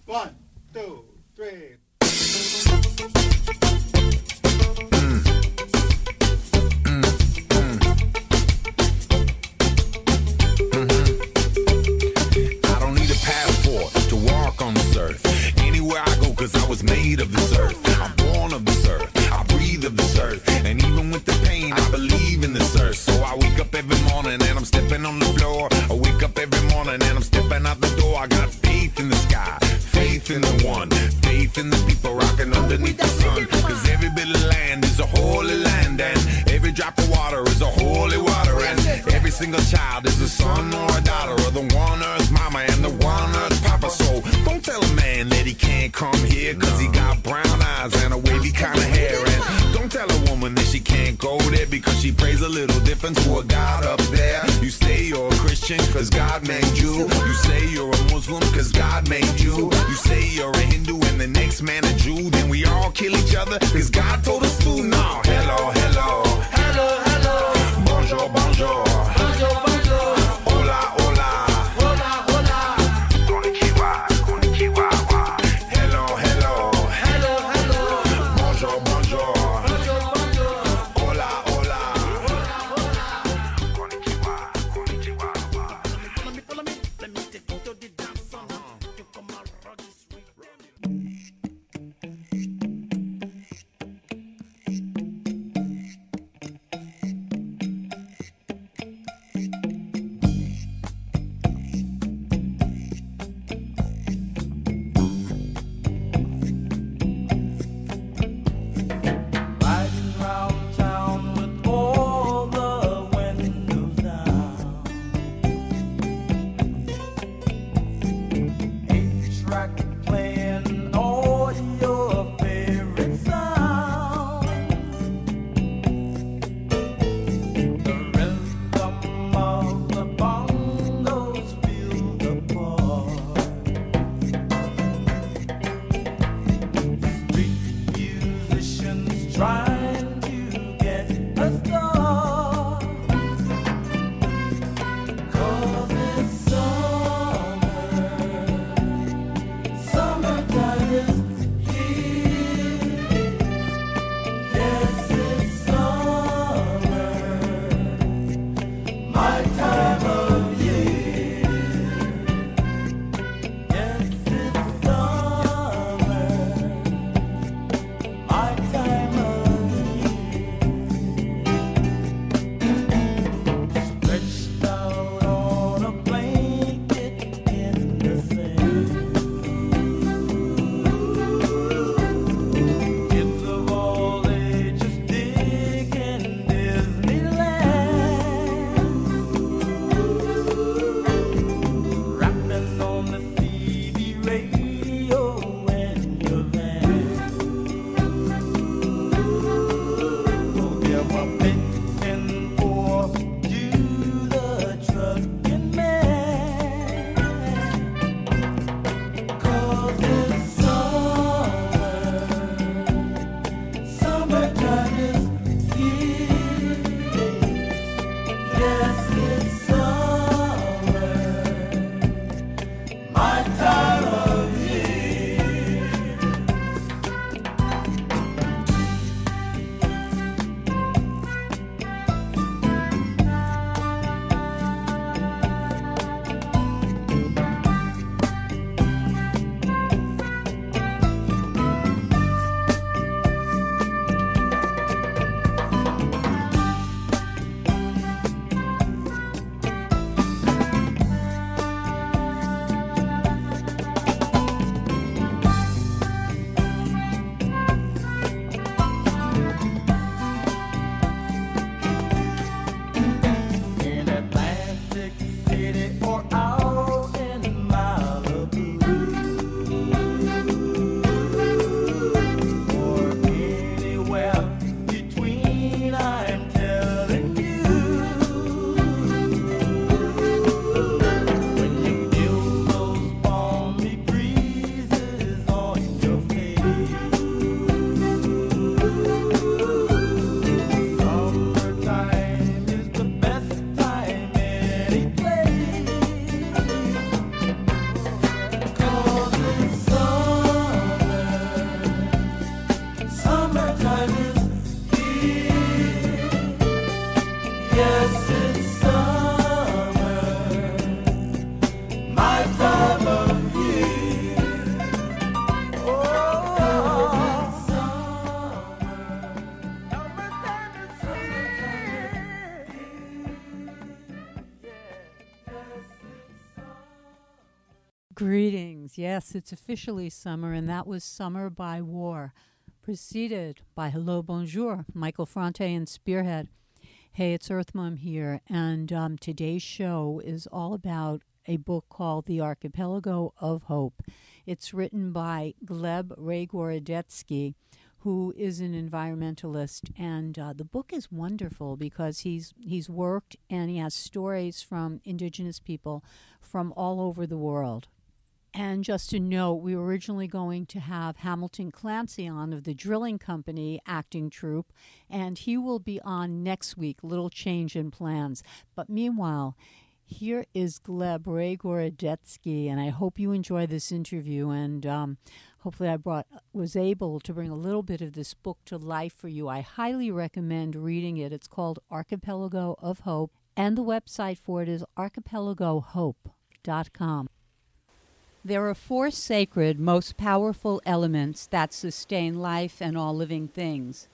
One, two, three. I don't need a passport to walk on this earth. Anywhere I go, cause I was made of this earth. I'm born of this earth. I breathe of this earth. And even with the pain, I believe in this earth. So I wake up every morning and I'm stepping on the floor. I wake up every morning and I'm stepping out the door. I got faith in the sky, faith in the one, faith in the people rocking underneath the sun. Cause every bit of land is a holy land, and every drop of water is a holy water, and every single child is a son or a daughter of the one earth mama and the one earth papa. So don't tell a man that he can't come here, cause he got brown eyes and a wavy kind of hair. And don't tell a woman that she can't go there, because she prays a little different to a God up there. You say you're a Christian cause God made you. You say you're a Muslim cause God made you. You say you're a Hindu and the next man a Jew. Then we all kill each other cause God told us to. No, hello, hello, hello, hello, bonjour, bonjour, bonjour, bonjour, hola, hola, hola, hola, konnichiwa, konnichiwa, hello, hello, hello, hello, bonjour, bonjour, bonjour, bonjour, hola, hola, hola, hola, konnichiwa, konnichiwa. Follow me, let me take you to the dance floor. You come and rock this rhythm. Things. Yes, it's officially summer, and that was Summer by War, preceded by Hello Bonjour, Michael Franti and Spearhead. Hey, it's Earth Mom here, and today's show is all about a book called The Archipelago of Hope. It's written by Gleb Ray-Gorodetsky, who is an environmentalist, and the book is wonderful because he's worked and he has stories from indigenous people from all over the world. And just to note, we were originally going to have Hamilton Clancy on of the Drilling Company acting troupe, and he will be on next week. Little change in plans. But meanwhile, here is Gleb Ray-Gorodetsky, and I hope you enjoy this interview, and hopefully I was able to bring a little bit of this book to life for you. I highly recommend reading it. It's called Archipelago of Hope, and the website for it is archipelagohope.com. There are 4 sacred, most powerful elements that sustain life and all living things: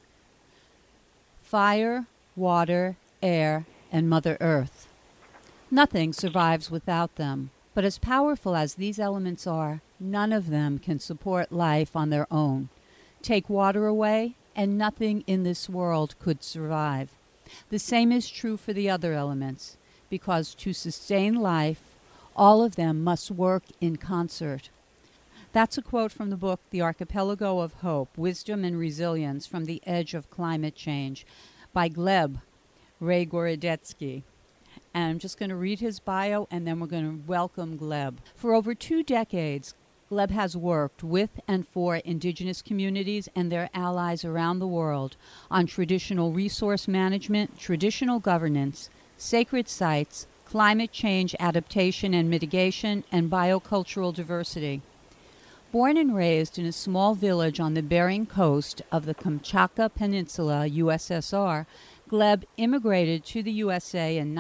fire, water, air, and Mother Earth. Nothing survives without them, but as powerful as these elements are, none of them can support life on their own. Take water away, and nothing in this world could survive. The same is true for the other elements, because to sustain life, all of them must work in concert. That's a quote from the book The Archipelago of Hope, Wisdom and Resilience from the Edge of Climate Change by Gleb Ray-Gorodetsky. And I'm just going to read his bio, and then we're going to welcome Gleb. For over 2 decades, Gleb has worked with and for indigenous communities and their allies around the world on traditional resource management, traditional governance, sacred sites, climate change adaptation and mitigation, and biocultural diversity. Born and raised in a small village on the Bering coast of the Kamchatka Peninsula, USSR, Gleb immigrated to the USA in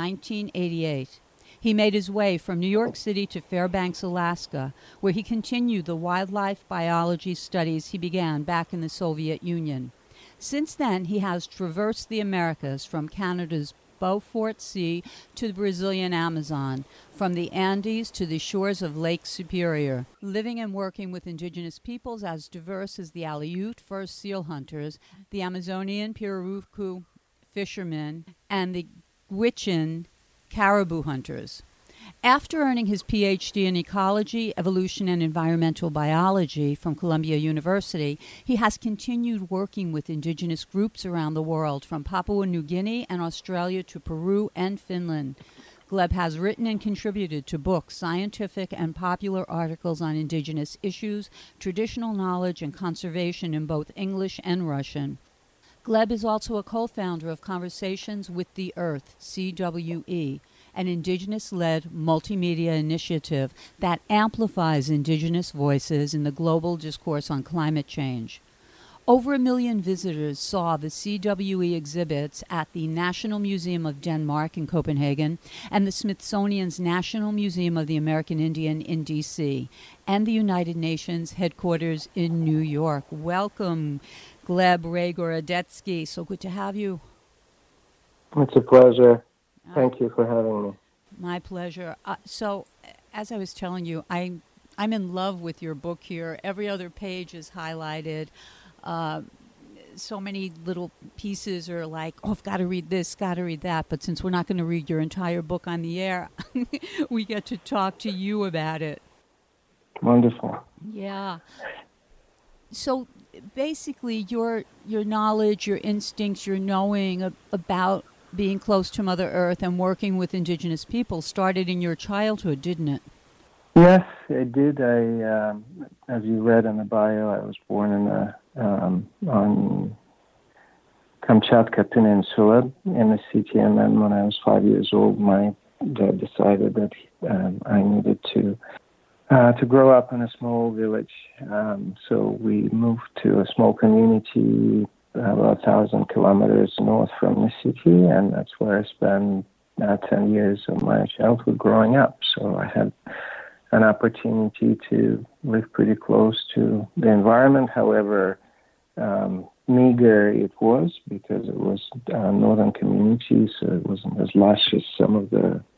1988. He made his way from New York City to Fairbanks, Alaska, where he continued the wildlife biology studies he began back in the Soviet Union. Since then, he has traversed the Americas from Canada's Beaufort Sea to the Brazilian Amazon, from the Andes to the shores of Lake Superior, living and working with indigenous peoples as diverse as the Aleut fur seal hunters, the Amazonian Pirarucu fishermen, and the Gwich'in caribou hunters. After earning his Ph.D. in ecology, evolution, and environmental biology from Columbia University, he has continued working with indigenous groups around the world, from Papua New Guinea and Australia to Peru and Finland. Gleb has written and contributed to books, scientific and popular articles on indigenous issues, traditional knowledge, and conservation in both English and Russian. Gleb is also a co-founder of Conversations with the Earth, CWE, an indigenous-led multimedia initiative that amplifies indigenous voices in the global discourse on climate change. Over 1 million visitors saw the CWE exhibits at the National Museum of Denmark in Copenhagen and the Smithsonian's National Museum of the American Indian in D.C. and the United Nations headquarters in New York. Welcome, Gleb Ray-Gorodetsky. So good to have you. It's a pleasure. Thank you for having me. My pleasure. So, as I was telling you, I'm in love with your book here. Every other page is highlighted. So many little pieces are like, oh, I've got to read this, got to read that. But since we're not going to read your entire book on the air, we get to talk to you about it. Wonderful. Yeah. So basically, your knowledge, your instincts, your knowing about being close to Mother Earth and working with indigenous people started in your childhood, didn't it? Yes, it did. As you read in the bio, I was born on Kamchatka Peninsula in the CTMN. When I was 5 years old, my dad decided that I needed to grow up in a small village. So we moved to a small community about 1,000 kilometers north from the city, and that's where I spent 10 years of my childhood growing up. So I had an opportunity to live pretty close to the environment. However, meager it was, because it was a northern community, so it wasn't as lush as some of the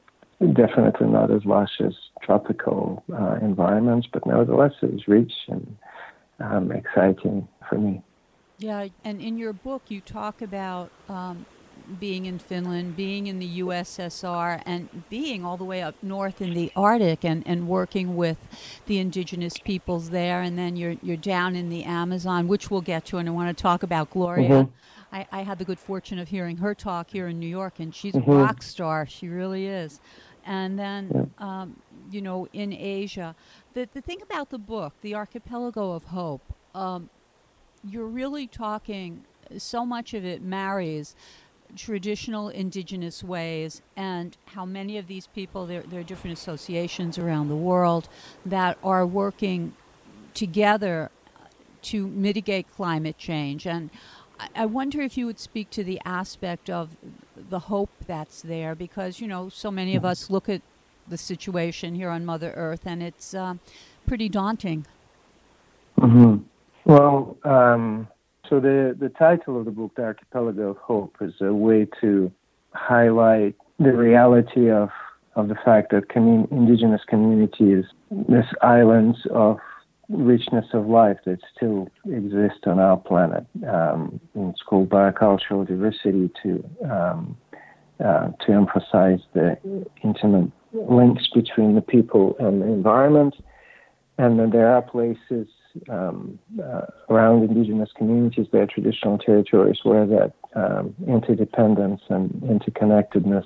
definitely not as lush as tropical environments, but nevertheless it was rich and exciting for me. Yeah, and in your book you talk about being in Finland, being in the USSR, and being all the way up north in the Arctic, and working with the indigenous peoples there, and then you're down in the Amazon, which we'll get to, and I want to talk about Gloria. Mm-hmm. I had the good fortune of hearing her talk here in New York, and she's Mm-hmm. a rock star. She really is. And then, in Asia, the thing about the book, The Archipelago of Hope, you're really talking, so much of it marries traditional indigenous ways, and how many of these people, there are different associations around the world that are working together to mitigate climate change. And I wonder if you would speak to the aspect of the hope that's there, because, so many of us look at the situation here on Mother Earth, and it's pretty daunting. Mm-hmm. Well, so the title of the book, The Archipelago of Hope, is a way to highlight the reality of the fact that indigenous communities, these islands of richness of life that still exist on our planet. It's called biocultural diversity to emphasize the intimate links between the people and the environment. And then there are places around indigenous communities, their traditional territories, where that interdependence and interconnectedness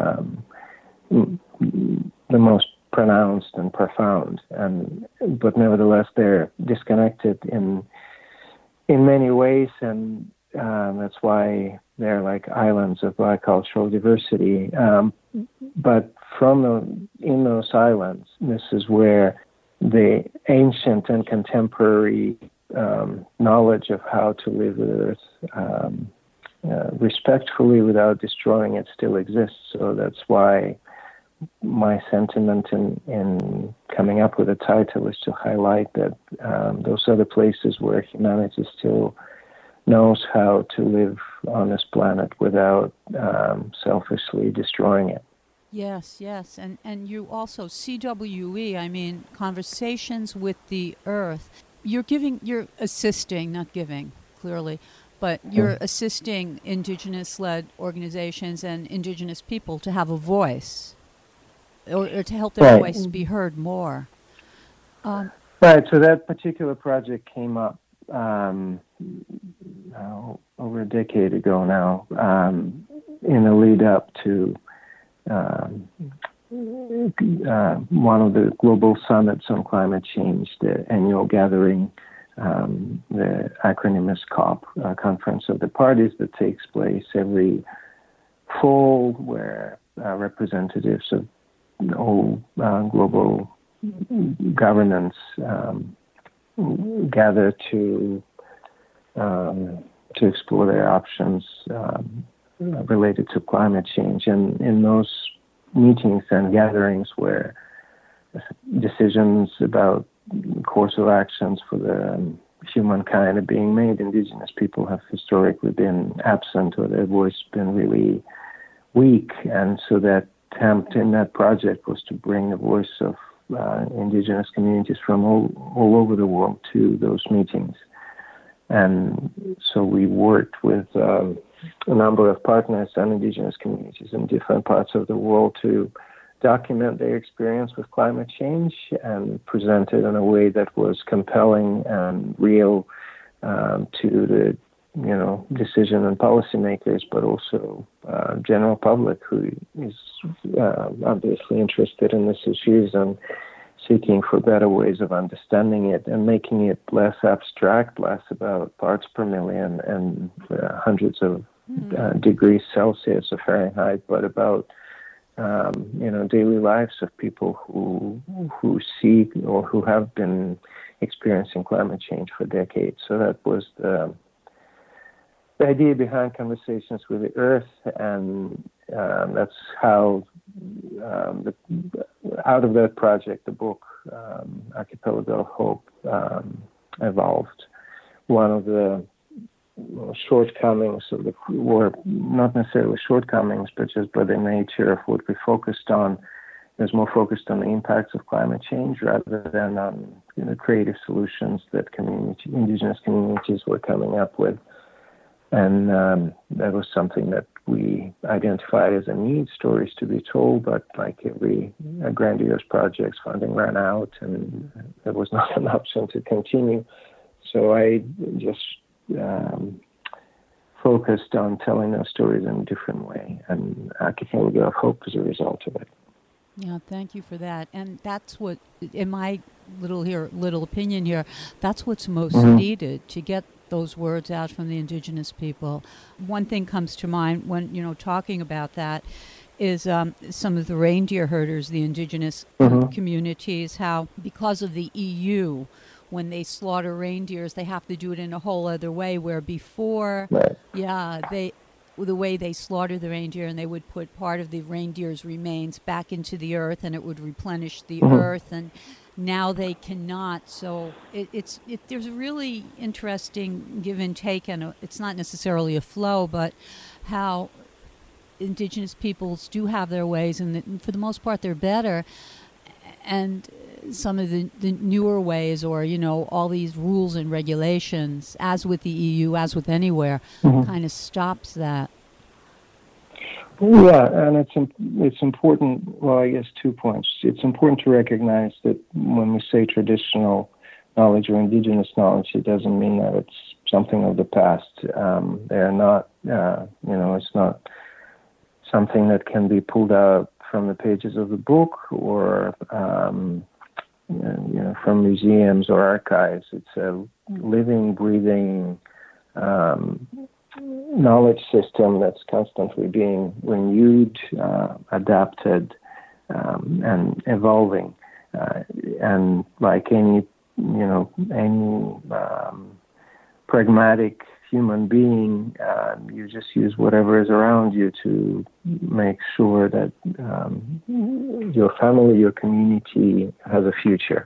the most pronounced and profound, but nevertheless they're disconnected in many ways, and that's why they're like islands of bicultural diversity. But in those islands, this is where the ancient and contemporary knowledge of how to live with Earth respectfully without destroying it still exists. So that's why my sentiment in coming up with a title is to highlight that those are the places where humanity still knows how to live on this planet without selfishly destroying it. Yes, and you also, CWE, I mean, Conversations with the Earth. You're assisting, not giving, clearly, but you're assisting indigenous-led organizations and indigenous people to have a voice, or to help their voice be heard more. Right, so that particular project came up over a decade ago now, in the lead up to one of the global summits on climate change, the annual gathering. The acronym is COP, Conference of the Parties, that takes place every fall, where representatives of all global governance gather to explore their options related to climate change. And in those meetings and gatherings where decisions about course of actions for the humankind are being made, indigenous people have historically been absent, or their voice been really weak. And so that attempt in that project was to bring the voice of indigenous communities from all over the world to those meetings. And so we worked with a number of partners and indigenous communities in different parts of the world to document their experience with climate change and present it in a way that was compelling and real to the decision and policymakers, but also general public who is obviously interested in these issues and seeking for better ways of understanding it and making it less abstract, less about parts per million and hundreds of degrees Celsius or Fahrenheit, but about daily lives of people who seek or who have been experiencing climate change for decades. So that was the idea behind Conversations with the Earth, and that's how out of that project the book Archipelago of Hope evolved. One of the shortcomings of the, or not necessarily shortcomings, but just by the nature of what we focused on, was more focused on the impacts of climate change rather than on creative solutions that indigenous communities were coming up with. And that was something that we identified as a need, stories to be told, but like every grandiose project's funding ran out and there was not an option to continue. So I just focused on telling those stories in a different way, and Archipelago of Hope is a result of it. Yeah, thank you for that. And that's what, in my little opinion here, that's what's most needed to get those words out from the indigenous people. One thing comes to mind when, talking about that is some of the reindeer herders, the indigenous communities, how because of the EU, when they slaughter reindeers, they have to do it in a whole other way, where before, the way they slaughter the reindeer, and they would put part of the reindeer's remains back into the earth, and it would replenish the earth, and now they cannot. So there's a really interesting give and take, and it's not necessarily a flow, but how indigenous peoples do have their ways, and for the most part they're better, and some of the newer ways, or all these rules and regulations, as with the EU, as with anywhere, kind of stops that. Yeah, and it's important. Well, I guess 2 points. It's important to recognize that when we say traditional knowledge or indigenous knowledge, it doesn't mean that it's something of the past. They're not. It's not something that can be pulled out from the pages of the book or from museums or archives. It's a living, breathing knowledge system that's constantly being renewed, adapted, and evolving. And like any pragmatic human being, you just use whatever is around you to make sure that your family, your community has a future.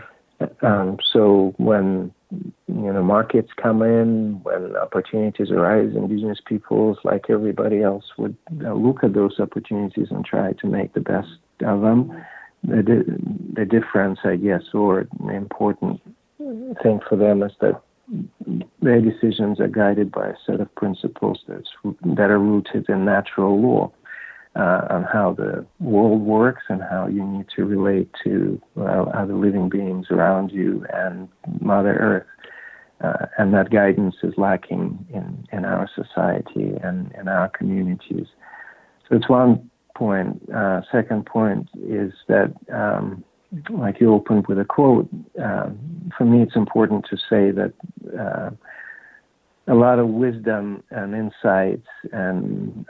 So when markets come in, when opportunities arise, indigenous peoples, like everybody else, would look at those opportunities and try to make the best of them. The difference, I guess, or the important thing for them is that their decisions are guided by a set of principles that are rooted in natural law on how the world works and how you need to relate to other living beings around you and Mother Earth. And that guidance is lacking in our society and in our communities. So it's one point. Second point is that, like you opened with a quote, for me it's important to say that a lot of wisdom and insights and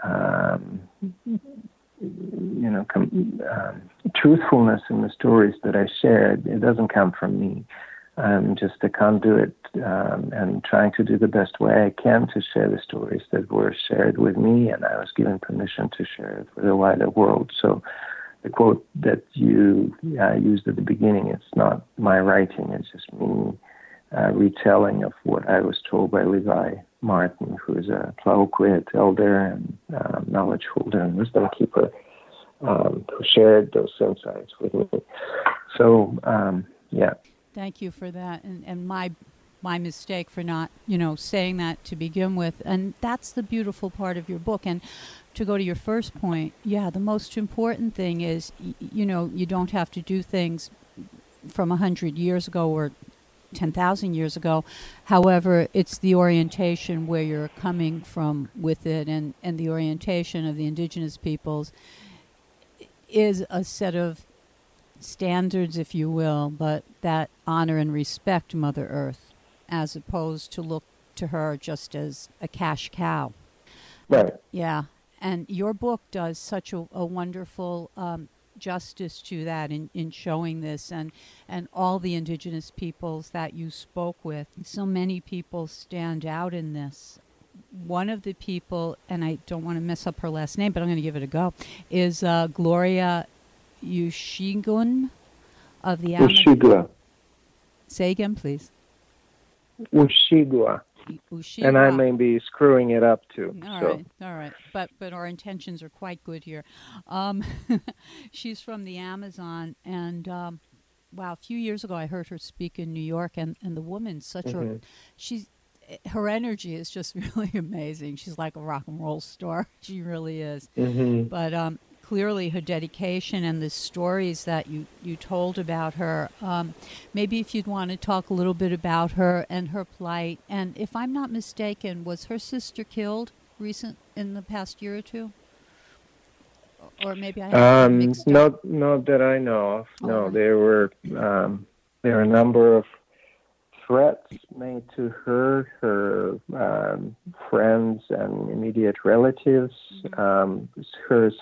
truthfulness in the stories that I shared, it doesn't come from me. I'm just a conduit and trying to do the best way I can to share the stories that were shared with me, and I was given permission to share it with the wider world. So the quote that you used at the beginning, it's not my writing, it's just me retelling of what I was told by Levi Martin, who is a Tlahuquit elder and knowledge holder and wisdom keeper, who shared those insights with me. So, yeah. Thank you for that, and my mistake for not, saying that to begin with. And that's the beautiful part of your book. And to go to your first point, the most important thing is, you don't have to do things from 100 years ago or 10,000 years ago. However, it's the orientation where you're coming from with it, and the orientation of the indigenous peoples is a set of standards, if you will, but that honor and respect Mother Earth, as opposed to look to her just as a cash cow. Right. Yeah. And your book does such a wonderful justice to that in showing this, and all the indigenous peoples that you spoke with. So many people stand out in this. One of the people, and I don't want to mess up her last name, but I'm going to give it a go, is Gloria Ushigun of the Ushigua. Say again, please. Ushigua. Ushiwa. And I may be screwing it up too. All right. But our intentions are quite good here. She's from the Amazon, and wow, a few years ago I heard her speak in New York, and the woman's such her energy is just really amazing. She's like a rock and roll star. She really is. But clearly her dedication and the stories that you told about her, maybe if you'd want to talk a little bit about her and her plight. And if I'm not mistaken, was her sister killed in the past year or two? Or maybe I have mixed up. Not that I know of. No, right. there were a number of threats made to her friends and immediate relatives. Her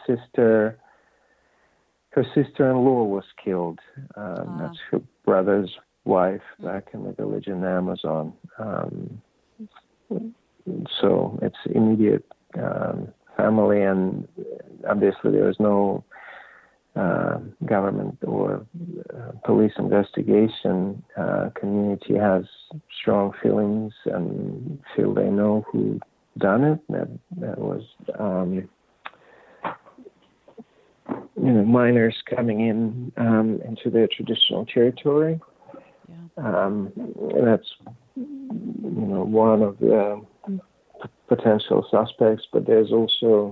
sister-in-law was killed. That's her brother's wife back in the village in the Amazon. So it's immediate family, and obviously there was no government or police investigation. Community has strong feelings and feel they know who done it. That was miners coming in into their traditional territory. That's one of the potential suspects, but there's also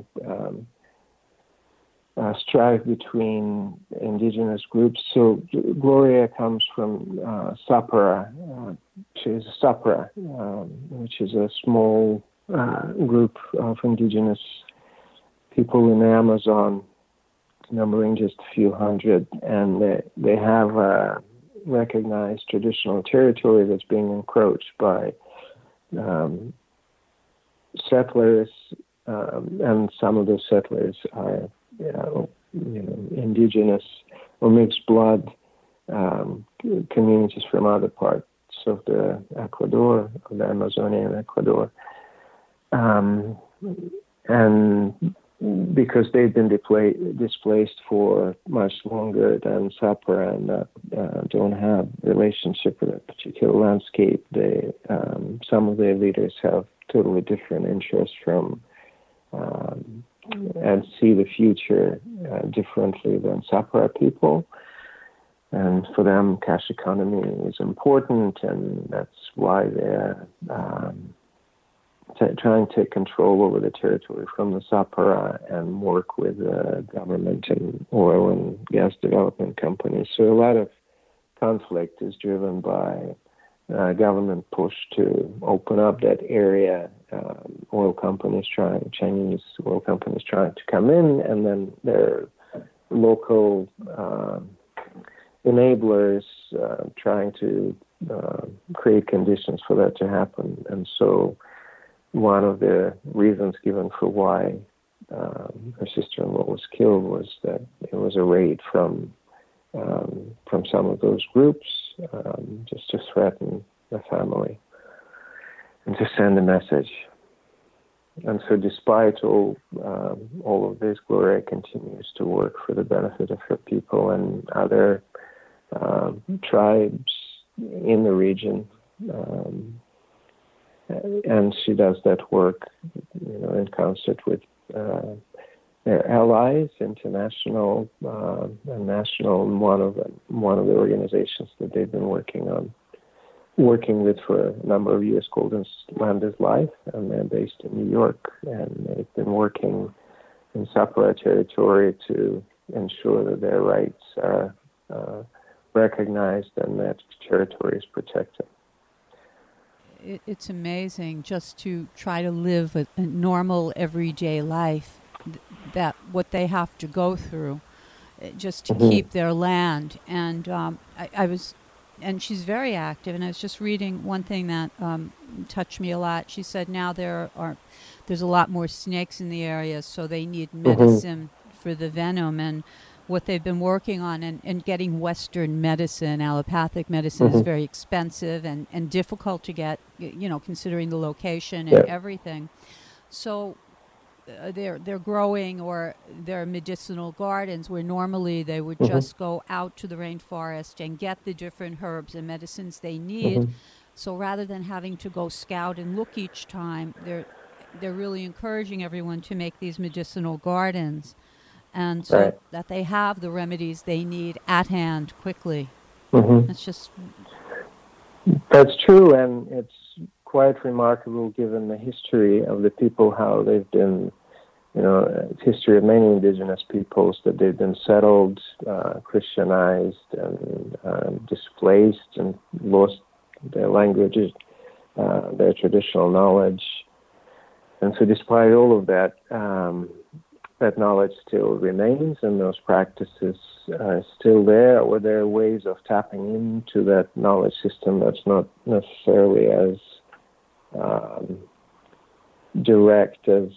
strife between indigenous groups. So Gloria comes from Sapara. She's a Sapara, which is a small group of indigenous people in the Amazon, numbering just a few hundred, and they have a recognized traditional territory that's being encroached by settlers, and some of those settlers are indigenous or mixed blood communities from other parts of the Ecuador, of the Amazonian Ecuador, and because they've been displaced for much longer than Sapara and don't have relationship with a particular landscape, some of their leaders have totally different interests from and see the future differently than Sapara people. And for them, cash economy is important, and that's why they're trying to take control over the territory from the Sapara and work with the government and oil and gas development companies. So a lot of conflict is driven by government push to open up that area. Chinese oil companies trying to come in, and then their local enablers trying to create conditions for that to happen. And so one of the reasons given for why her sister-in-law was killed was that it was a raid from some of those groups, just to threaten the family and to send a message. And so despite all of this, Gloria continues to work for the benefit of her people and other tribes in the region. And she does that work, in concert with their allies, international and national, and one of the organizations that they've been working with for a number of years called Land is Life, and they're based in New York, and they've been working in Sapara territory to ensure that their rights are recognized and that territory is protected. It's amazing just to try to live a normal everyday life, that what they have to go through just to keep their land. And and she's very active, and I was just reading one thing that touched me a lot. She said now there's a lot more snakes in the area, so they need medicine for the venom, and what they've been working on, and getting Western medicine, allopathic medicine is very expensive and difficult to get, considering the location and everything. So they're growing, or their medicinal gardens where normally they would just go out to the rainforest and get the different herbs and medicines they need So rather than having to go scout and look each time, they're really encouraging everyone to make these medicinal gardens, and so that they have the remedies they need at hand quickly. It's just... That's true, and it's quite remarkable given the history of the people, how they've been, history of many indigenous peoples, that they've been settled, Christianized, and displaced, and lost their languages, their traditional knowledge. And so despite all of that, that knowledge still remains, and those practices are still there, or there are ways of tapping into that knowledge system that's not necessarily as direct as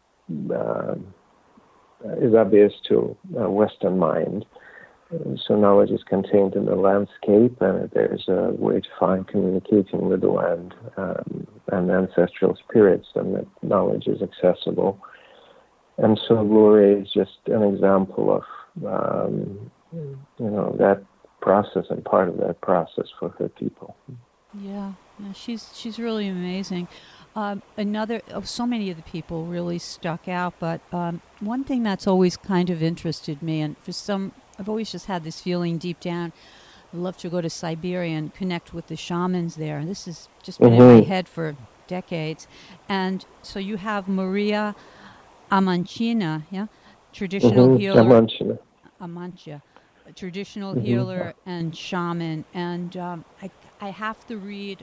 is obvious to a Western mind. So knowledge is contained in the landscape, and there's a way to find communicating with the land and ancestral spirits, and that knowledge is accessible. And so Gloria is just an example of, that process and part of that process for her people. Yeah, she's really amazing. So many of the people really stuck out, but one thing that's always kind of interested me, and I've always just had this feeling deep down, I'd love to go to Siberia and connect with the shamans there. This has just been in my head for decades. And so you have Maria Amanchina, traditional healer. Amanchia, traditional healer and shaman. And I have to read,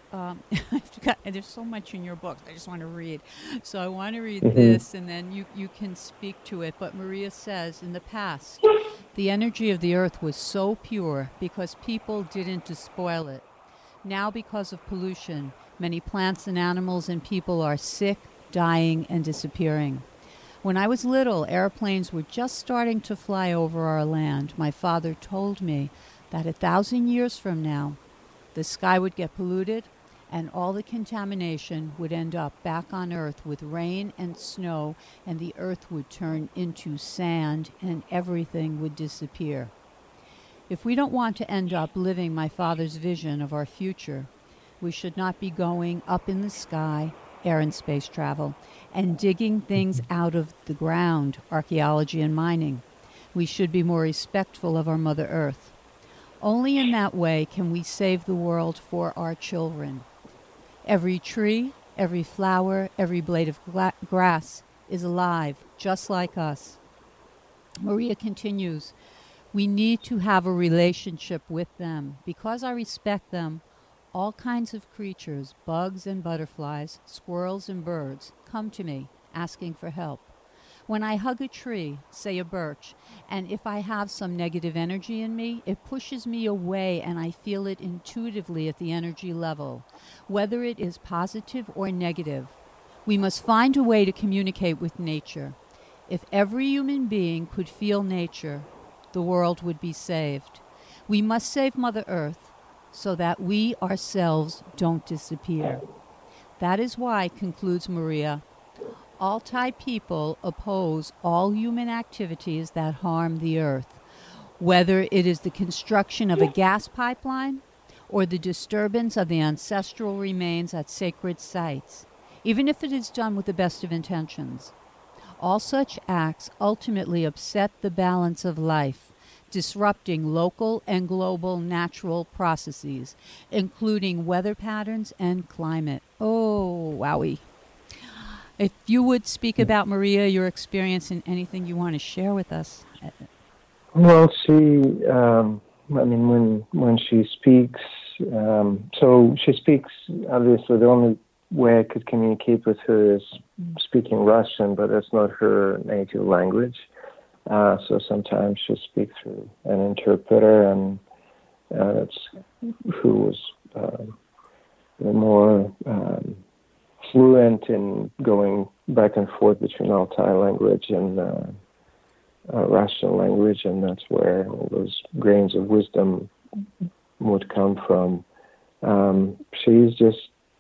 there's so much in your book I just want to read. So I want to read this, and then you can speak to it. But Maria says, in the past, the energy of the earth was so pure because people didn't despoil it. Now, because of pollution, many plants and animals and people are sick, dying, and disappearing. When I was little, airplanes were just starting to fly over our land. My father told me that 1,000 years from now, the sky would get polluted and all the contamination would end up back on Earth with rain and snow, and the Earth would turn into sand and everything would disappear. If we don't want to end up living my father's vision of our future, we should not be going up in the sky, air and space travel, and digging things out of the ground, archaeology and mining. We should be more respectful of our Mother Earth. Only in that way can we save the world for our children. Every tree, every flower, every blade of grass is alive, just like us. Maria continues, we need to have a relationship with them. Because I respect them, all kinds of creatures, bugs and butterflies, squirrels and birds, come to me asking for help. When I hug a tree, say a birch, and if I have some negative energy in me, it pushes me away and I feel it intuitively at the energy level, whether it is positive or negative. We must find a way to communicate with nature. If every human being could feel nature, the world would be saved. We must save Mother Earth so that we ourselves don't disappear. That is why, concludes Maria, Altai people oppose all human activities that harm the earth, whether it is the construction of a gas pipeline or the disturbance of the ancestral remains at sacred sites, even if it is done with the best of intentions. All such acts ultimately upset the balance of life, disrupting local and global natural processes, including weather patterns and climate. Oh, wowie. If you would speak about Maria, your experience, and anything you want to share with us. Well, when she speaks, so she speaks, obviously the only way I could communicate with her is speaking Russian, but that's not her native language. So sometimes she speaks through an interpreter, and that's who was more fluent in going back and forth between Altai language and Russian language, and that's where all those grains of wisdom would come from. She's just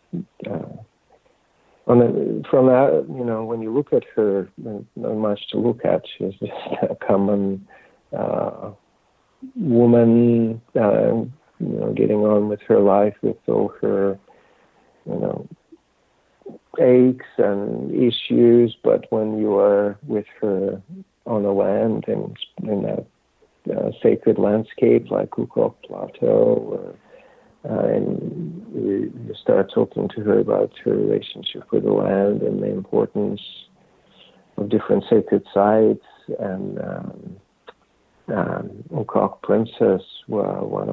from that, when you look at her, not much to look at. She's just a common woman, getting on with her life with all her aches and issues, but when you are with her on the land and in that sacred landscape like Ukok Plateau, and you start talking to her about her relationship with the land and the importance of different sacred sites, and Ukok Princess, one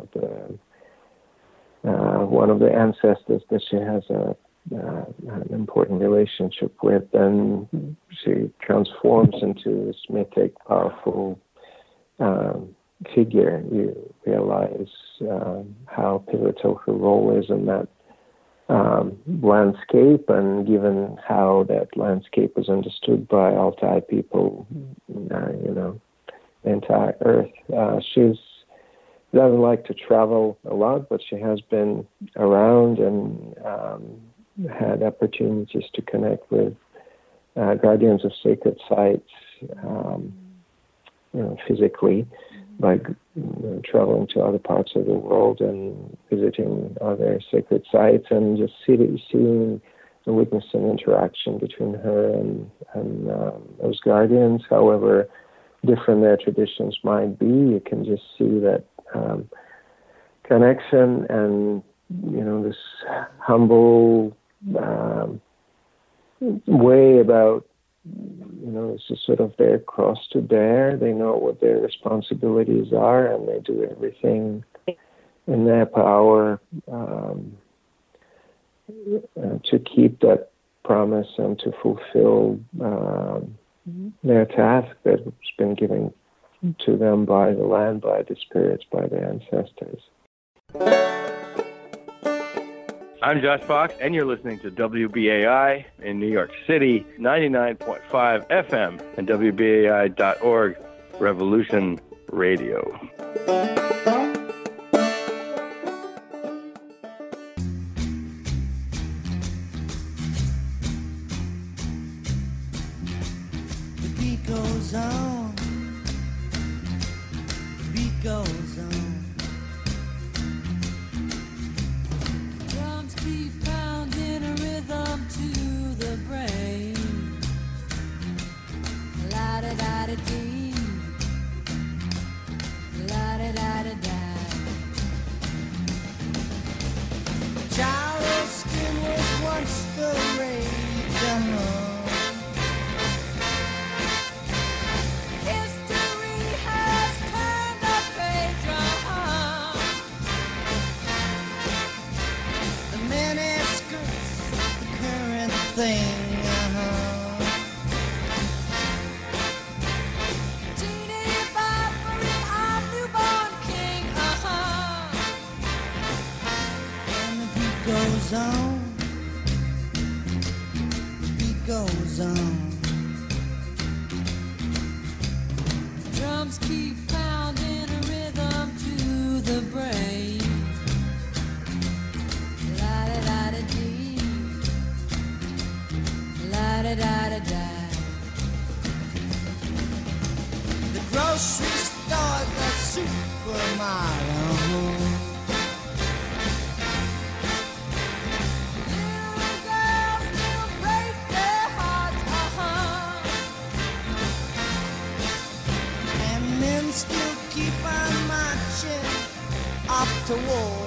of the ancestors that she has an important relationship with, and she transforms into this mythic, powerful figure. You realize how pivotal her role is in that landscape, and given how that landscape is understood by Altai people, the entire earth. She doesn't like to travel a lot, but she has been around and had opportunities to connect with guardians of sacred sites, physically, by traveling to other parts of the world and visiting other sacred sites, and just seeing and witnessing interaction between her and those guardians. However different their traditions might be, you can just see that connection and this humble way about it's just sort of their cross to bear. They know what their responsibilities are, and they do everything in their power to keep that promise and to fulfill their task that's been given to them by the land, by the spirits, by their ancestors. I'm Josh Fox, and you're listening to WBAI in New York City, 99.5 FM, and WBAI.org, Revolution Radio. The beat goes on. The beat goes on. Drums keep pounding a rhythm to the brain. La-da-da-da-dee. La-da-da-da-da. Charleston was once the rage. History has turned the page. The miniskirts, the current thing. Teeny Barbary, our newborn king. And the beat goes on. The beat goes on. Drums keep pounding a rhythm to the brain. La-da-da-da-dee. La-da-da-da-da. The grocery store, the supermarket. Little girls still break their hearts. And men still keep on marching off to war.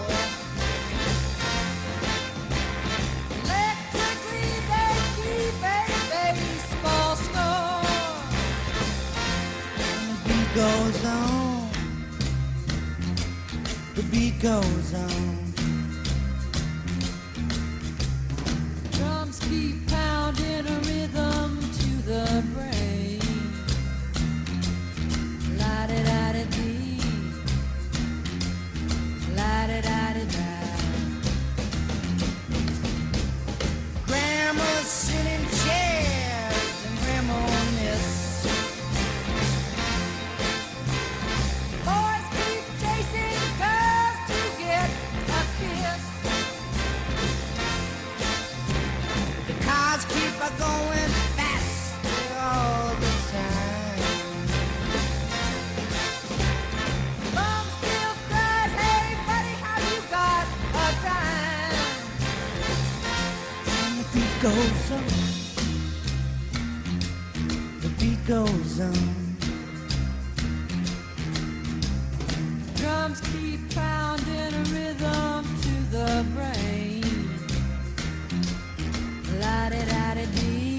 Electrically they keep a baseball score. And the beat goes on. The beat goes on. Drums keep pounding a rhythm to the brain. La-da-da-da-dee. La-da-da-da-da. Grandma's sitting in chairs and reminisce. Boys keep chasing girls to get a goes on. The beat goes on. Drums keep pounding a rhythm to the brain. La-di-da-di-dee,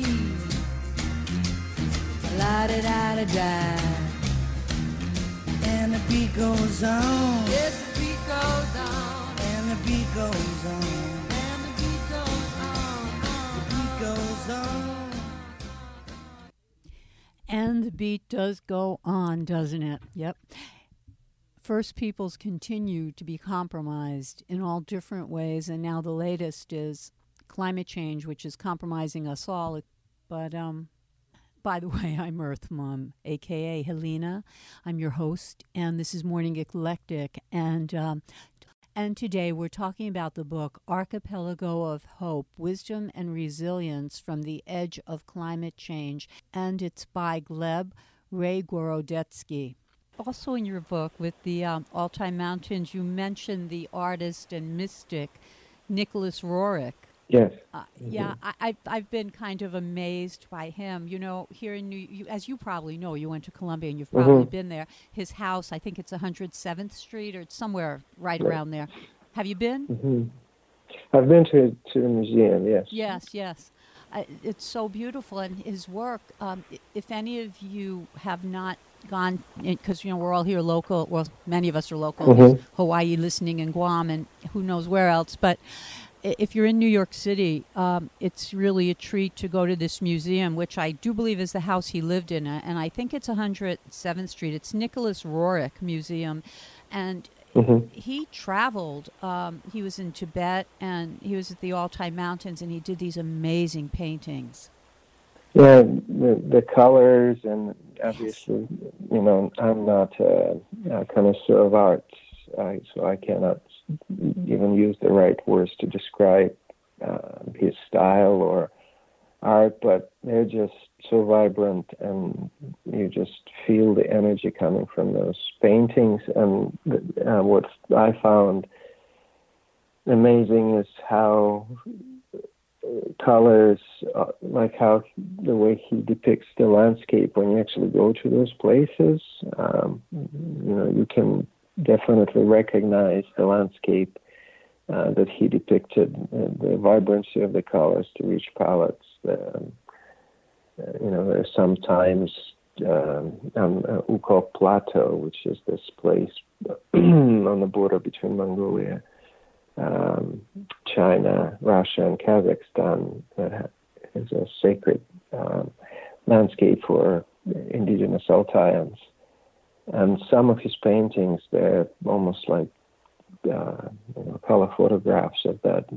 la-di-da-di-da. And the beat goes on. Yes, the beat goes on. And the beat goes on. And the beat goes on. The beat goes on. And the beat does go on, doesn't it? Yep. First Peoples continue to be compromised in all different ways, and now the latest is climate change, which is compromising us all. But by the way, I'm Earth Mom, a.k.a. Helena. I'm your host, and this is Morning Eclectic. And today we're talking about the book Archipelago of Hope, Wisdom and Resilience from the Edge of Climate Change, and it's by Gleb Ray-Gorodetsky. Also in your book, with the Altai Mountains, you mentioned the artist and mystic Nicholas Roerich. Yes. Yeah, I've been kind of amazed by him. You know, here in as you probably know, you went to Columbia and you've probably been there. His house, I think it's 107th Street or it's somewhere right around there. Have you been? Mm-hmm. I've been to the museum, yes. Yes. It's so beautiful. And his work, if any of you have not gone, because, you know, we're all here local, well, many of us are local, There's Hawaii listening and Guam and who knows where else, but if you're in New York City, it's really a treat to go to this museum, which I do believe is the house he lived in, and I think it's 107th Street. It's Nicholas Roerich Museum, and he traveled. He was in Tibet, and he was at the Altai Mountains, and he did these amazing paintings. Yeah, the colors, and obviously, you know, I'm not a connoisseur of art, so I cannot even use the right words to describe his style or art, but they're just so vibrant, and you just feel the energy coming from those paintings. And what I found amazing is how colors, like how the way he depicts the landscape when you actually go to those places, you know, you can definitely recognize the landscape that he depicted, the vibrancy of the colors to each palette. You know, there's sometimes on Ukop Plateau, which is this place on the border between Mongolia, China, Russia, and Kazakhstan, that is a sacred landscape for indigenous Altaians. And some of his paintings, they're almost like color photographs of that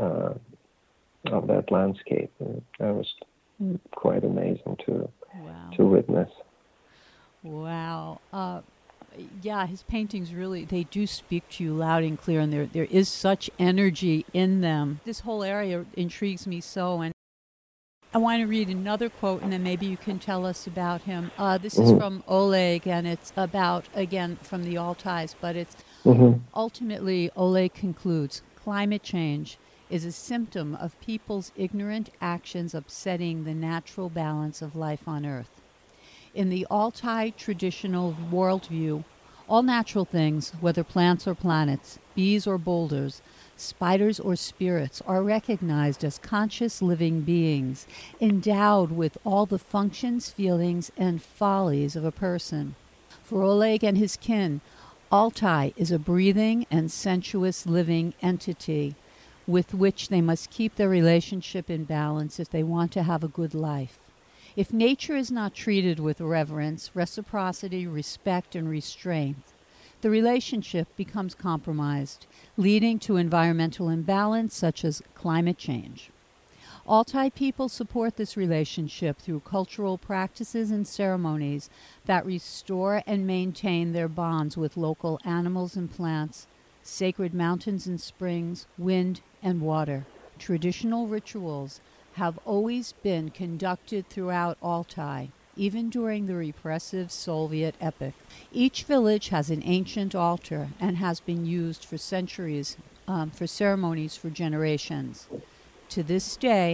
landscape. And that was quite amazing to witness. Wow. Yeah, his paintings really, they do speak to you loud and clear, and there is such energy in them. This whole area intrigues me so, and I want to read another quote, and then maybe you can tell us about him. This is from Oleg, and it's about, again, from the Altais, but it's ultimately, Oleg concludes, climate change is a symptom of people's ignorant actions upsetting the natural balance of life on Earth. In the Altai traditional worldview, all natural things, whether plants or planets, bees or boulders, spiders or spirits, are recognized as conscious living beings, endowed with all the functions, feelings, and follies of a person. For Oleg and his kin, Altai is a breathing and sensuous living entity with which they must keep their relationship in balance if they want to have a good life. If nature is not treated with reverence, reciprocity, respect, and restraint, the relationship becomes compromised, leading to environmental imbalance such as climate change. Altai people support this relationship through cultural practices and ceremonies that restore and maintain their bonds with local animals and plants, sacred mountains and springs, wind and water. Traditional rituals have always been conducted throughout Altai, even during the repressive Soviet epoch. Each village has an ancient altar and has been used for centuries for ceremonies for generations. To this day,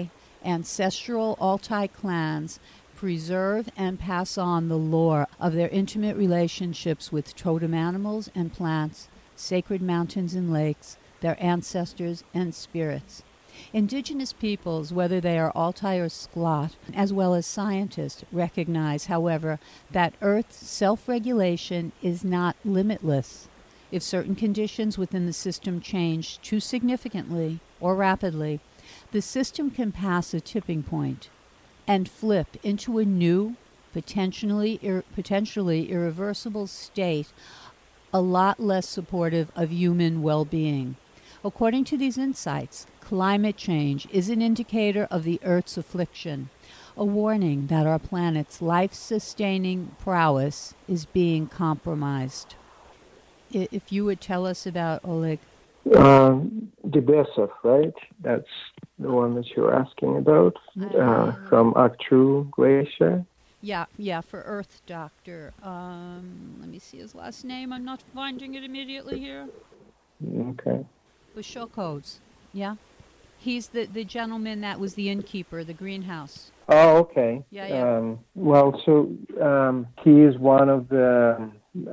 Ancestral Altai clans preserve and pass on the lore of their intimate relationships with totem animals and plants, sacred mountains and lakes, their ancestors and spirits. Indigenous peoples, whether they are Altai or Sklot, as well as scientists, recognize, however, that Earth's self-regulation is not limitless. If certain conditions within the system change too significantly or rapidly, the system can pass a tipping point and flip into a new, potentially irreversible state, a lot less supportive of human well-being. According to these insights, climate change is an indicator of the Earth's affliction, a warning that our planet's life-sustaining prowess is being compromised. If you would tell us about Oleg. Debesov, right? That's the one that you're asking about, from Aktru Glacier. Yeah, for Earth Doctor. Let me see his last name. I'm not finding it immediately here. Okay. Bushokodes, yeah? He's the gentleman that was the innkeeper, the greenhouse. Oh, okay. Yeah. Well, so he is one of the,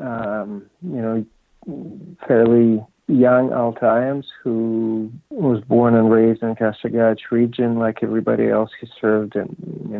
fairly young Altaians who was born and raised in Kasagach region like everybody else. He served and,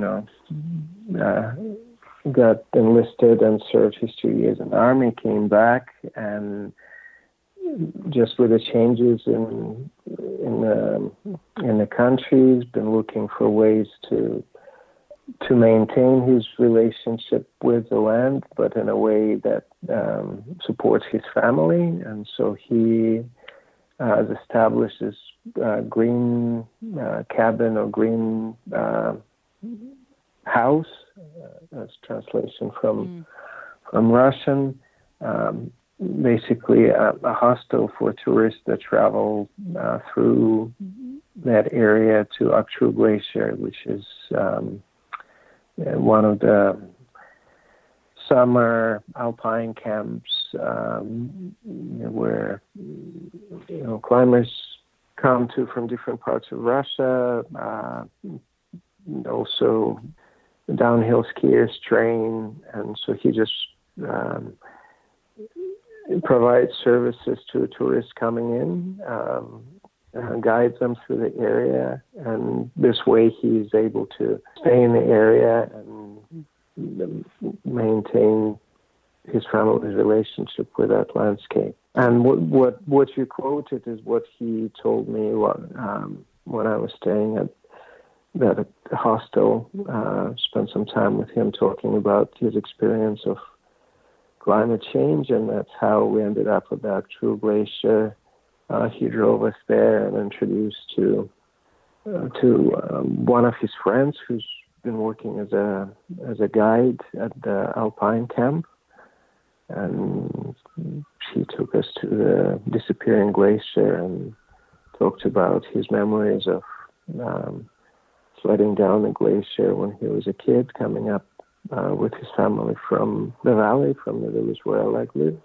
got enlisted and served his 2 years in the army, came back, and just with the changes in the country, he's been looking for ways to maintain his relationship with the land, but in a way that supports his family. And so he has established this green cabin or green house. That's translation from Russian. Basically a hostel for tourists that travel through that area to Aktru Glacier, which is one of the summer alpine camps where climbers come to from different parts of Russia. Also, downhill skiers train, and so he just provides services to tourists coming in, guides them through the area, and this way he's able to stay in the area and maintain his family's relationship with that landscape. And what you quoted is what he told me when I was staying at that hostel. Spent some time with him talking about his experience of climate change, and that's how we ended up at the Aktru Glacier. He drove us there and introduced to one of his friends who's been working as a guide at the alpine camp, and she took us to the disappearing glacier and talked about his memories of sledding down the glacier when he was a kid, coming up with his family from the valley, from the village where Oleg lives.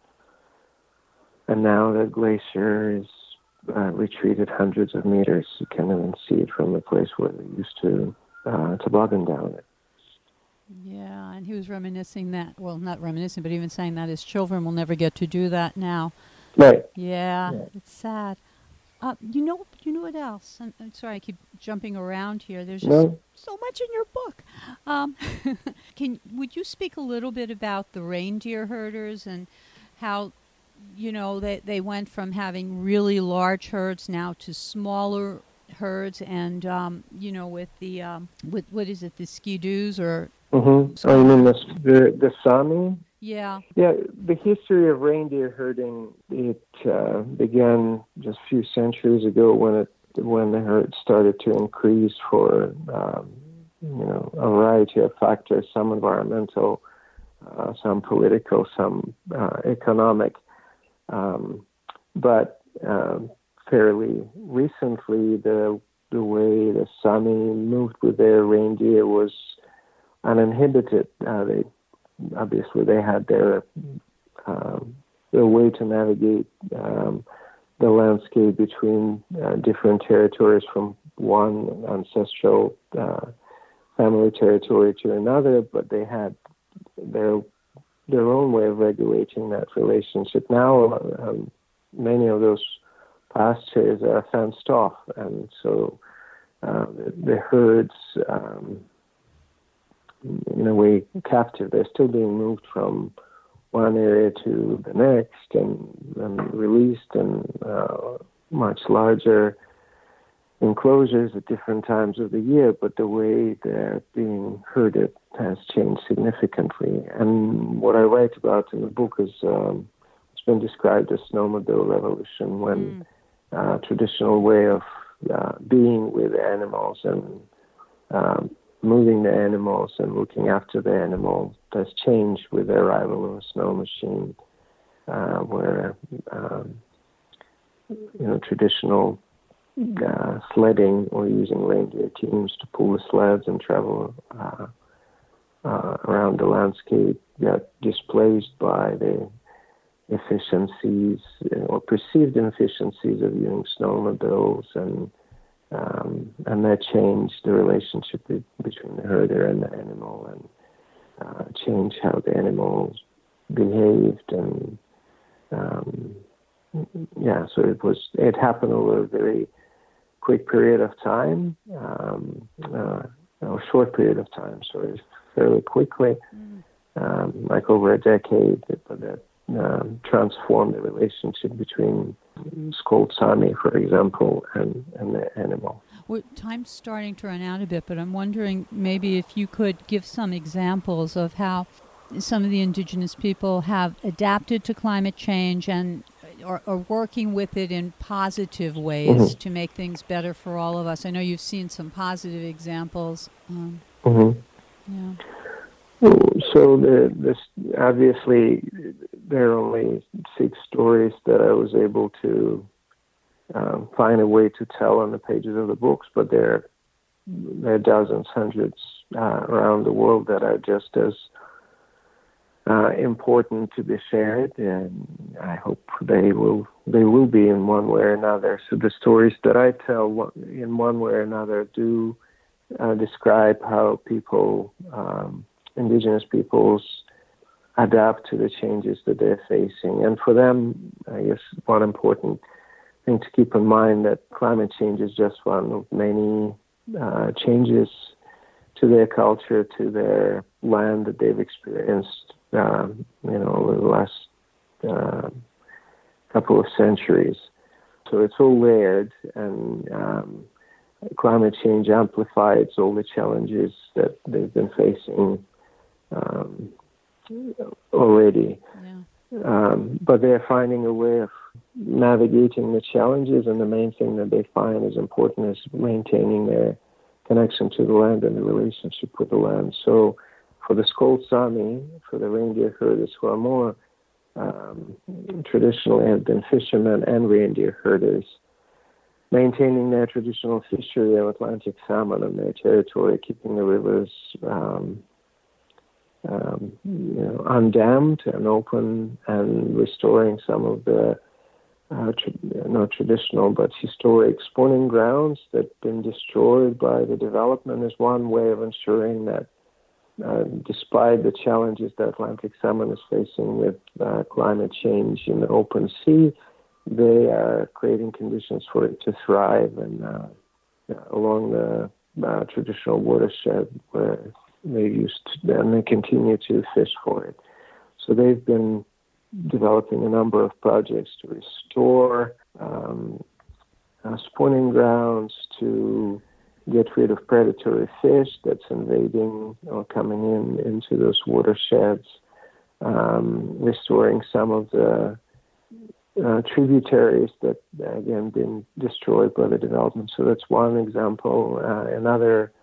And now the glacier is retreated hundreds of meters. You can't even see it from the place where they used to toboggan down it. Yeah, and he was reminiscing that, well, not reminiscing, but even saying that his children will never get to do that now. Right. Yeah. It's sad. You know what else? I'm sorry, I keep jumping around here. There's just so much in your book. Would you speak a little bit about the reindeer herders and how, they went from having really large herds now to smaller herds, and with the with what is it, the skidoos or? Mm-hmm. Oh, you mean the Sami? Yeah. Yeah, the history of reindeer herding, it began just a few centuries ago when the herd started to increase for a variety of factors, some environmental, some political, some economic. But fairly recently, the way the Sami moved with their reindeer was uninhibited. They had their way to navigate the landscape between different territories from one ancestral family territory to another, but they had their own way of regulating that relationship. Now, many of those pastures are fenced off, and so the herds, in a way, captive. They're still being moved from one area to the next and released in much larger enclosures at different times of the year, but the way they're being herded has changed significantly. And what I write about in the book is it's been described as snowmobile revolution, when traditional way of being with animals and moving the animals and looking after the animals has changed with the arrival of a snow machine, where traditional sledding or using reindeer teams to pull the sleds and travel around the landscape got displaced by the efficiencies or perceived inefficiencies of using snowmobiles, and that changed the relationship between the herder and the animal, and changed how the animals behaved, and so it happened over a very quick period of time, a short period of time, so fairly quickly, like over a decade, but that transformed the relationship between Skolt Sami, for example, and the animal. Well, time's starting to run out a bit, but I'm wondering maybe if you could give some examples of how some of the indigenous people have adapted to climate change and are working with it in positive ways to make things better for all of us. I know you've seen some positive examples. Yeah. So obviously there are only 6 stories that I was able to find a way to tell on the pages of the books, but there are dozens, hundreds around the world that are just as important to be shared, and I hope they will be in one way or another. So the stories that I tell in one way or another do describe how people, indigenous peoples, adapt to the changes that they're facing. And for them, I guess one important thing to keep in mind that climate change is just one of many changes to their culture, to their land that they've experienced, over the last couple of centuries. So it's all layered, and climate change amplifies all the challenges that they've been facing already. But they're finding a way of navigating the challenges, and the main thing that they find is important is maintaining their connection to the land and the relationship with the land. So for the Skolt Sami, for the reindeer herders who are more traditionally have been fishermen and reindeer herders, maintaining their traditional fishery of Atlantic salmon on their territory, keeping the rivers undammed and open, and restoring some of the not traditional but historic spawning grounds that have been destroyed by the development is one way of ensuring that despite the challenges that Atlantic salmon is facing with climate change in the open sea, they are creating conditions for it to thrive, and along the traditional watershed where they used to, and they continue to fish for it. So they've been developing a number of projects to restore spawning grounds, to get rid of predatory fish that's invading or coming into those watersheds, restoring some of the tributaries that, again, been destroyed by the development. So that's one example. Another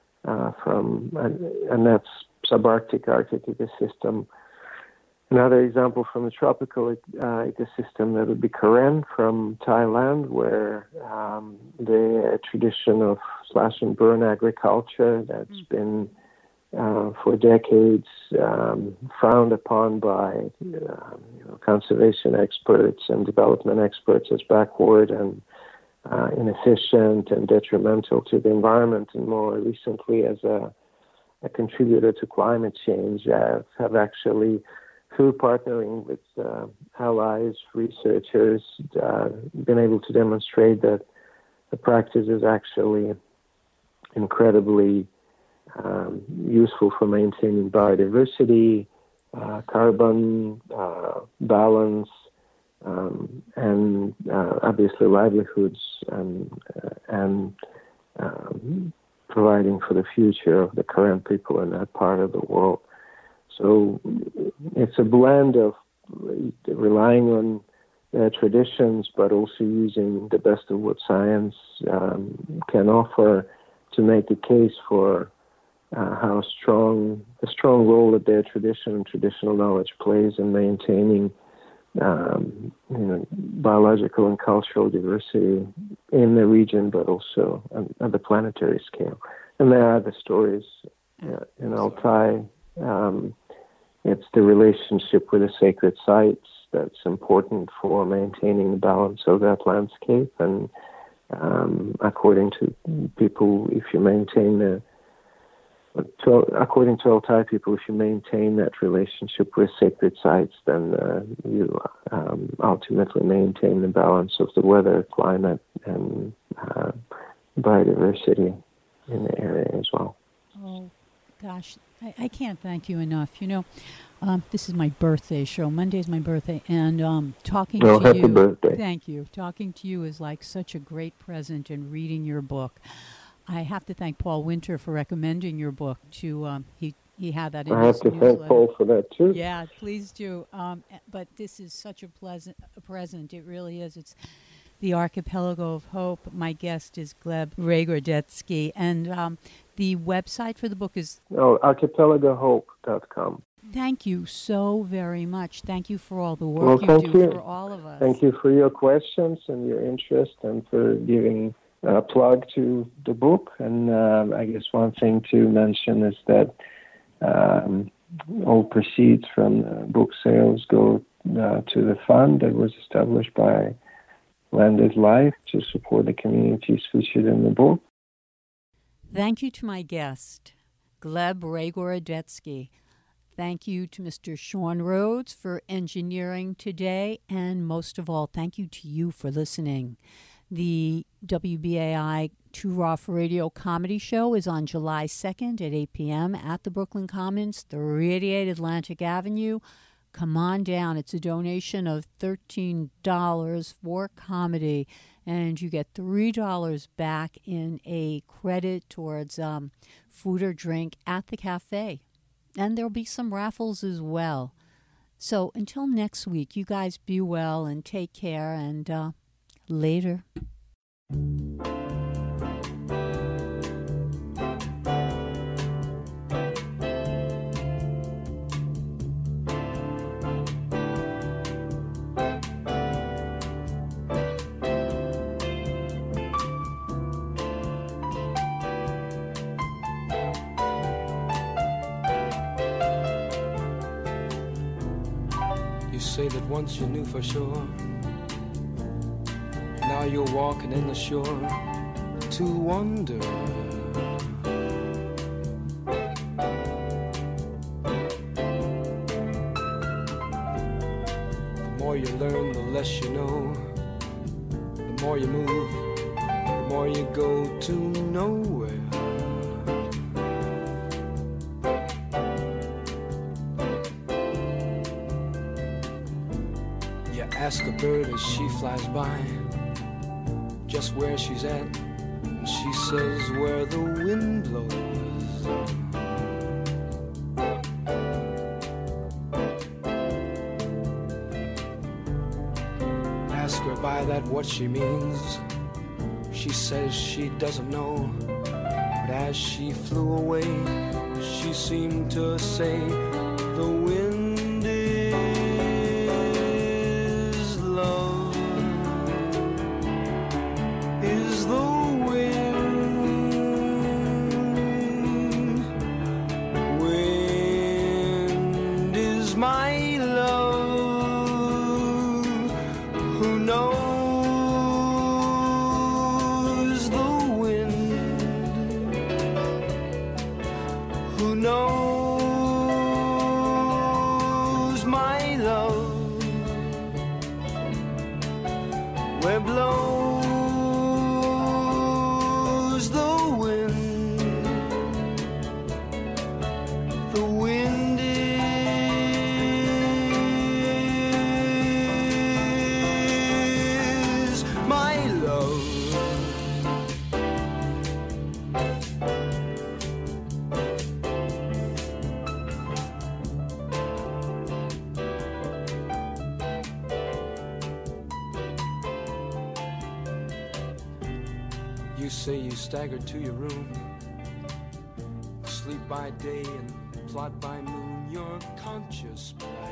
and that's subarctic Arctic ecosystem. Another example from the tropical ecosystem, that would be Karen from Thailand, where the tradition of slash and burn agriculture that's been for decades frowned upon by conservation experts and development experts as backward and inefficient and detrimental to the environment, and more recently as a contributor to climate change, have actually, through partnering with allies, researchers, been able to demonstrate that the practice is actually incredibly useful for maintaining biodiversity, carbon balance, and obviously livelihoods, and providing for the future of the current people in that part of the world. So it's a blend of relying on traditions, but also using the best of what science can offer to make a case for how strong role that their tradition and traditional knowledge plays in maintaining biological and cultural diversity in the region, but also on the planetary scale. And there are the stories in Altai. It's the relationship with the sacred sites that's important for maintaining the balance of that landscape. And according to people, if you maintain according to Altai people, if you maintain that relationship with sacred sites, then you ultimately maintain the balance of the weather, climate, and biodiversity in the area as well. Oh, gosh, I can't thank you enough. This is my birthday show. Monday's my birthday, and talking to happy you. Birthday. Thank you. Talking to you is like such a great present, and reading your book. I have to thank Paul Winter for recommending your book to he had that in I his have to newsletter. thank Paul for that too. Yeah, please do. But this is such a present. It really is. It's the Archipelago of Hope. My guest is Gleb Regorodetsky, and the website for the book is archipelagohope.com. Thank you so very much. Thank you for all the work you do for all of us. Thank you for your questions and your interest, and for giving a plug to the book. And I guess one thing to mention is that all proceeds from book sales go to the fund that was established by Land is Life to support the communities featured in the book. Thank you to my guest, Gleb Regorodetsky. Thank you to Mr. Sean Rhodes for engineering today, and most of all, thank you to you for listening. The WBAI Too Raw for Radio comedy show is on July 2nd at 8 p.m. at the Brooklyn Commons, 388 Atlantic Avenue. Come on down. It's a donation of $13 for comedy, and you get $3 back in a credit towards food or drink at the cafe. And there'll be some raffles as well. So until next week, you guys be well and take care, and later. You say that once you knew for sure. Now you're walking in the shore to wonder. The more you learn, the less you know. The more you move, the more you go to nowhere. You ask a bird as she flies by just where she's at, and she says where the wind blows. Ask her by that what she means. She says she doesn't know, but as she flew away, she seemed to say the wind is love. Is the wind is my love, who knows knows, my love, where blows the wind? The wind is my love. You say you staggered to your room, sleep by day and plot by moon. You're conscious, but